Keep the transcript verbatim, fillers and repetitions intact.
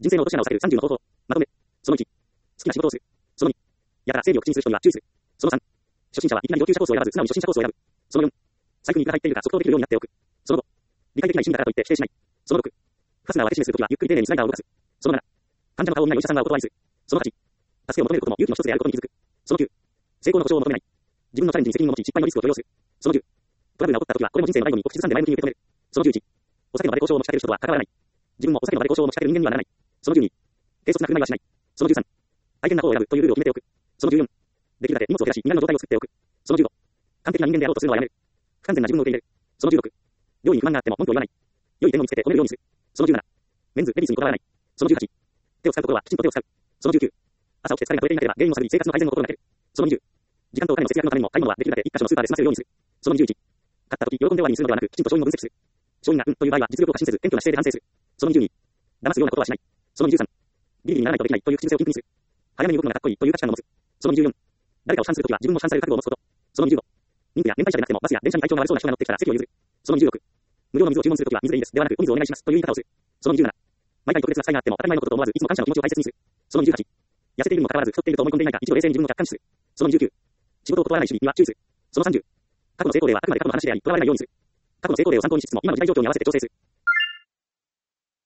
人生の落とし穴を避けるさんじゅうの方法。まとめ。そのいち。好きな仕事をする。そのに。やから整理を口にする人には注意する。そのさん。初心者はいきなり上級者コースを選ばず素直に初心者コースを選ぶ。そのよん。財布にいくら入っているか即答できるようになっておく。そのご。理解できない趣味だからといって否定しない。そのろく。ファスナーを当て締めするときはゆっくり丁寧にスライダーを動かす。そのなな。患者の顔を見ないお医者さんはお断りする。そのはち。助けを求めることも勇気の一つであることに気づく。そのきゅう。成功の保証を求めない。自分のチャレンジに責任を持ち失敗のリスクを許容する。そのじゅう。トラブルが起こったときはこれも人生の迷子に口ずさんで前向きに受け止める。そのじゅういち。お酒の場で交渉を持ちかける人とは関わらない。自分もお酒の場で交渉を持ちかける人間にはならない。そのじゅうに。軽率な振る舞いはしない。そのじゅうさん。愛犬な方を選ぶというルールを決めておく。そのじゅうよん。できるだけ荷物を減らし、未来の状態を作っておく。そのじゅうご。完璧な人間であろうとするのはやめる。不完全な自分を受け入れる。そのじゅうろく。料理に不満があっても文句を言わない。良い点を見つけて褒めるようにする。そのじゅうなな。メンズ、レディースにこだわらない。そのじゅうはち。手を使うところはきちんと手を使う。そのじゅうきゅう。朝起きて疲れが取れていなければ原因を探り生活の改善の心がける。そのにじゅう。時間とお金の節約のためにも買い物はできるだけ一箇所のスーパーで済ませるようにする。そのにじゅういち。買った時喜んで終わりにするのではなくきちんと勝因を分析する。勝因がうんという場合は実力を過信せず謙虚な姿勢で反省する。そのにじゅうに。騙すようなことはしない。そのにじゅうさん。ビリビリにならないとできないという口癖をピンピンする。早めに動くのがかっこいいという価値観を持つ。そのにじゅうよん。誰かを批判するときは自分も批判される覚悟を持つこと。そのにじゅうご。妊婦や年配者でなくてもバスや電車に体調が悪そうな人が乗ってきたら席を譲る。そのにじゅうろく。無料の水を注文するときは水でいいですではなくお水をお願いしますという言い方をする。そのにじゅうなな。毎回特別な機会があっても当たり前のことと思わずいつも感謝の気持ちを大切にする。そのにじゅうはち。痩せているにもかかわらず太っていると思い込んでいないか一度冷静に自分を客観視する。そのにじゅうきゅう。仕事を断らない主義には注意する。そのさんじゅう。過去の成功例はあくまで過去の話であり、とらわれないようにする。過去の成功例を参考にしつつも今の時代状況に合わせて調整する。